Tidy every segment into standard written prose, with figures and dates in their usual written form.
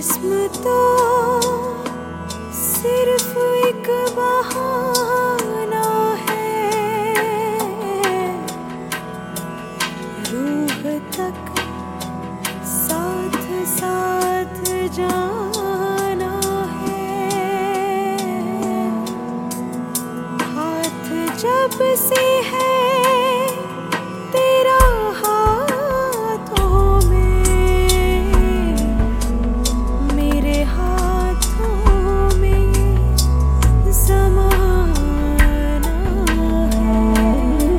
जिस्म तो सिर्फ एक बहाना है, रूह तक साथ साथ जाना है। हाथ जब से है तेरा हाथों में, मेरे हाथों में ये ज़माना है।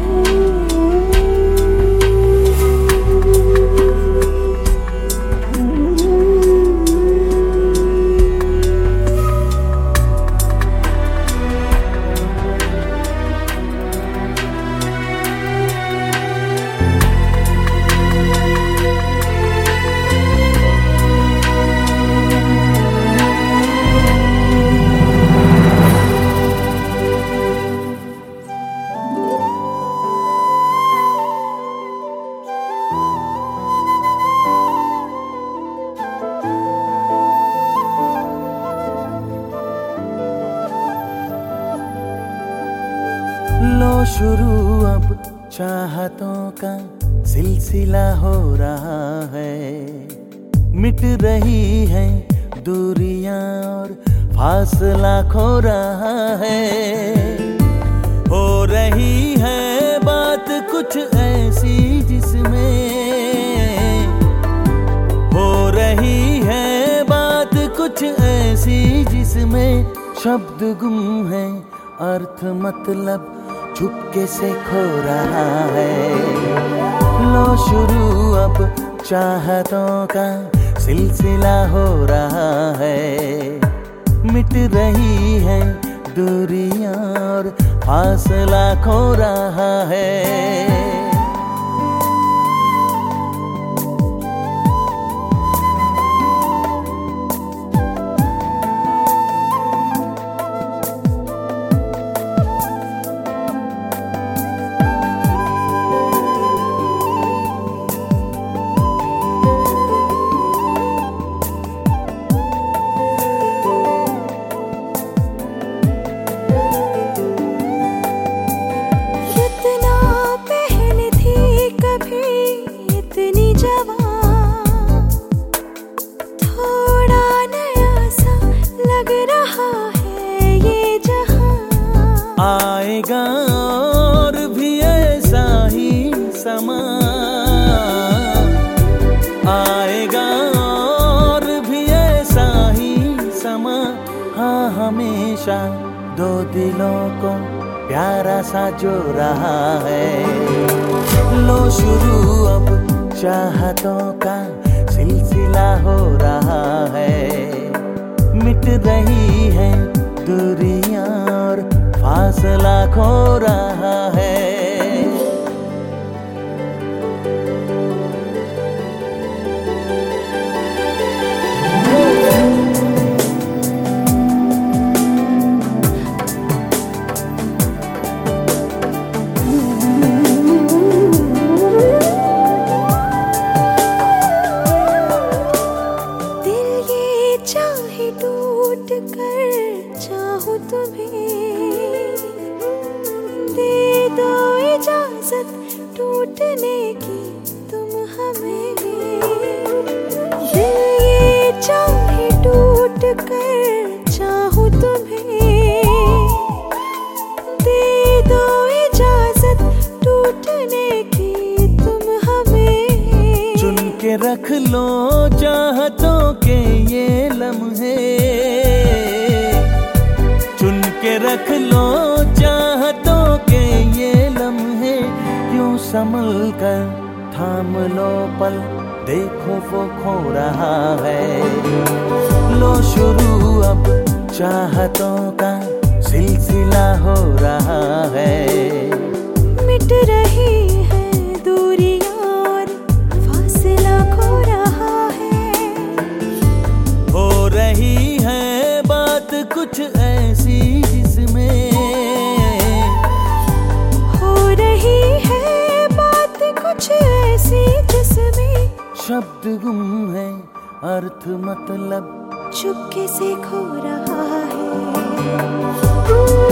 लो शुरू अब चाहतों का सिलसिला हो रहा है, मिट रही है दूरियां और फासला खो रहा है। हो रही है बात कुछ ऐसी जिसमें, हो रही है बात कुछ ऐसी जिसमें शब्द गुम है, अर्थ मतलब चुपके से खो रहा है। लो शुरू अब चाहतों का सिलसिला हो रहा है, मिट रही है दूरियां और फासला खो रहा है। आएगा और भी ऐसा ही समा, आएगा और भी ऐसा ही समा। हाँ हमेशा दो दिलों को प्यारा सा जो रहा है। लो शुरू अब चाहतों का सिलसिला हो रहा है, मिट रही है दूरियां और फासला खो रहा है। दिल ये चाहे टूट कर चाहूं तुम्हें, दे दो इजाजत टूटने की तुम हमें। दिल ये चाहे टूट कर चाहूं तुम्हें, दे दो इजाजत टूटने की तुम हमें। चुन के रख लो चाहतों के ये लम्हे, चुन के रख लो चाहतों के ये लम्हे। यूं संभल कर थाम लो पल, देखो वो खो रहा है। लो शुरू अब चाहतों का सिलसिला हो रहा है, मिट रही है दूरियां और फासला खो रहा है। हो रही है बात कुछ ऐसी जिसमें, हो रही है बात कुछ ऐसी जिसमें शब्द गुम है, अर्थ मतलब चुपके से खो रहा है।